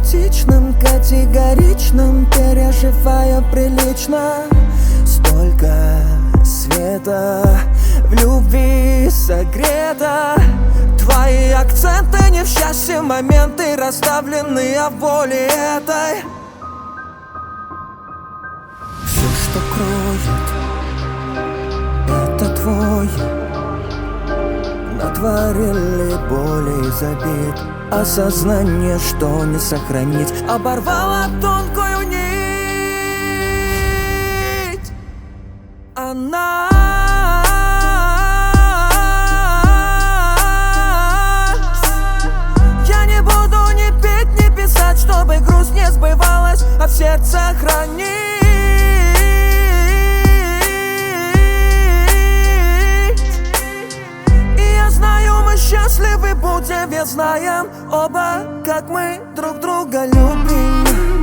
романтичным, категоричным, переживая прилично. Столько света в любви согрето. Твои акценты не в счастье, моменты расставлены, а в воле этой. Все, что кроет, это твое. Натворили боли и забит, осознание, что не сохранить. Оборвала тонкую нить. Она я не буду ни петь, ни писать, чтобы грусть не сбывалась, а в сердце хранить. Счастливы будем, ведь знаем оба, как мы друг друга любим.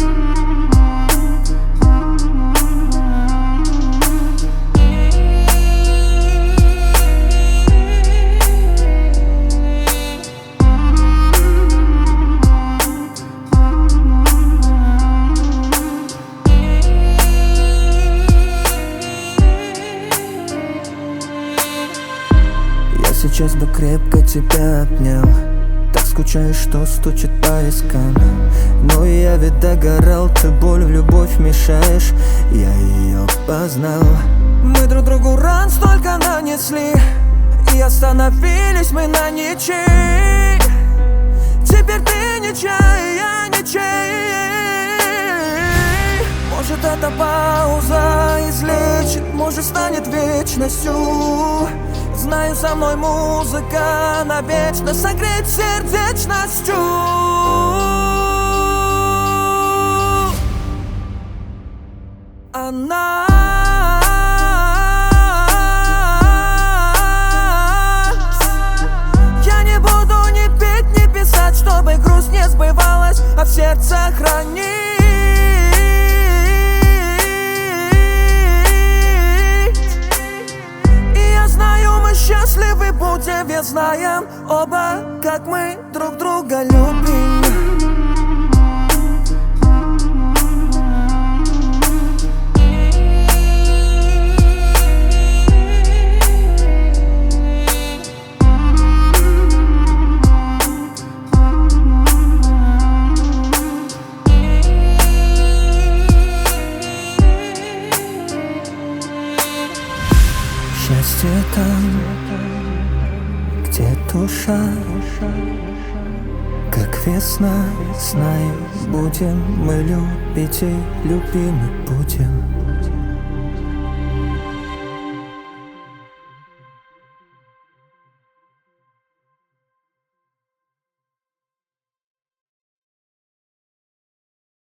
Сейчас бы крепко тебя обнял. Так скучаешь, что стучит по вискам. Но я ведь догорал, ты боль в любовь мешаешь. Я ее познал. Мы друг другу ран столько нанесли, и остановились мы на ничьей. Теперь ты ничей, я ничей. Может, эта пауза излечит, может, станет вечностью. Знаю, со мной музыка навечно согреть сердечностью. Она я не буду ни петь, ни писать, чтобы грусть не сбывалась, а в сердце хранить. Счастливы будем, ведь знаем оба, как мы друг друга любим. Счастье там, где душа, как весна, знаю, будем мы любить и любимы будем.